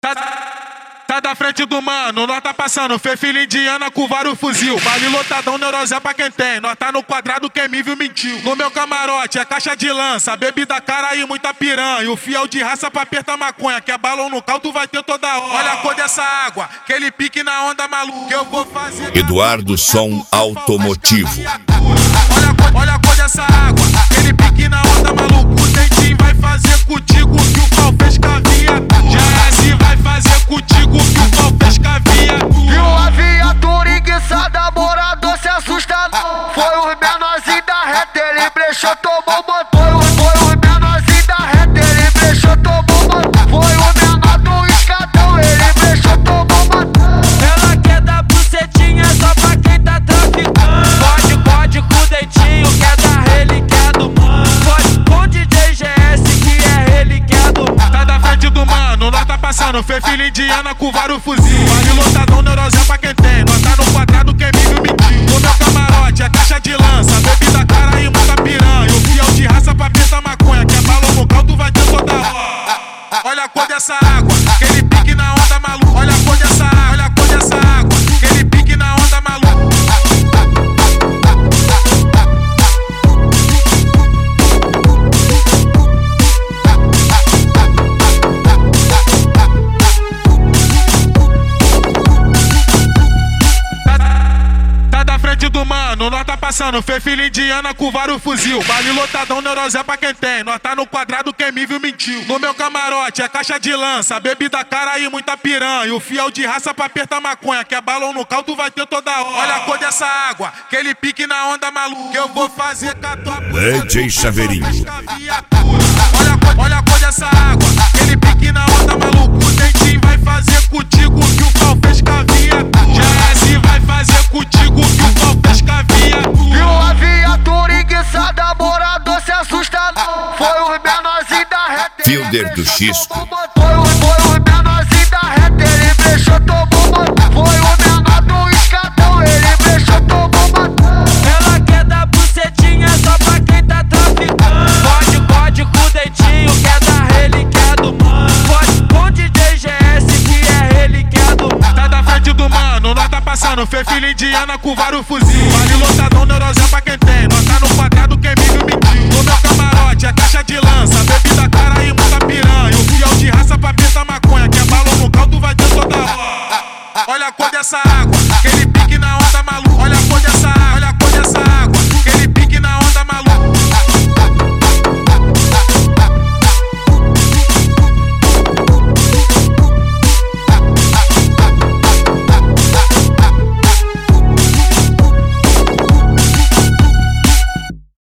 Tá da frente do mano, nós tá passando, fê filha indiana com vários fuzil. Baile lotadão, neurose pra quem tem. Nós tá no quadrado, quem me viu mentiu. No meu camarote é caixa de lança, bebida cara e muita piranha. O fiel de raça pra apertar maconha, que é balão no caldo vai ter toda hora. Olha a cor dessa água, aquele pique na onda maluca. Que eu vou fazer. Eduardo Som Automotivo. Olha a cor dessa água, aquele pique na onda maluco. O dentinho vai fazer contigo que o pau fez cavia. Já assim vai fazer contigo que o pau fez cavia. Viu a viatura enguiçada, morador se assusta não. Foi os menorzinhos da reta, ele brechou, tomou motor. Foi os menorzinhos da reta, ele brechou, tomou motor. Foi o menor do escadão, ele brechou, tomou motor. Ela quer dar bucetinha só pra quem tá traficando. Pode com o dentinho, quer dar relíquia do mano. Pode com o DJ GS, que é relíquia do mano. Tá da frente do mano, nós tá passando, fê filha indiana com vários fuzil. Baile lotadão, neurose pra quem tem. Nós tá no quadrado, quem me viu mentiu. No meu camarote é caixa de lança, bebida cara e muita piranha. O fiel de raça pra apertar maconha, que é balão no caldo vai ter toda hora. Olha a cor dessa água, aquele pique na onda maluco. Olha a cor dessa água, olha a cor dessa água, aquele pique na onda maluco. Do mano, nós tá passando, fê filha indiana com vários fuzil. Baile lotadão, neurose pra quem tem. Nós tá no quadrado, quem me viu mentiu. No meu camarote é caixa de lança, bebida cara e muita piranha. O fiel de raça pra apertar maconha, que é balão no caldo vai ter toda hora. Olha a cor dessa água, aquele pique na onda maluca. Que eu vou fazer com a tua DJ Chaveirinho. Olha a cor dessa água, aquele pique na onda maluco. O dentinho vai fazer contigo que o pau fez cavia. Já assim vai fazer contigo que o pau fez cavia. Viu a viatura enguiçada, morador se assusta não. Foi os menorzinhos da reta, Fielder do Xisco. Foi os menorzinhos da reta, ele brechou, tomou motor. Foi o menor do escadão, ele brechou, tomou motor. Ela quer dar bucetinha só pra quem tá traficando. Pode com o dentinho, quer dar relíquia do mano. Pode com o DJ GS, que é relíquia do mano. Tá da frente do mano, nós tá passando, fê filha indiana com vários fuzil. Baile lotadão, neurose pra quem tem. Nós tá no quadrado, quem me viu mentiu. No meu camarote é caixa de lança, bebida cara e muita piranha. O fiel de raça pra apertar maconha, que é balão no caldo vai ter toda hora. Olha a cor dessa água,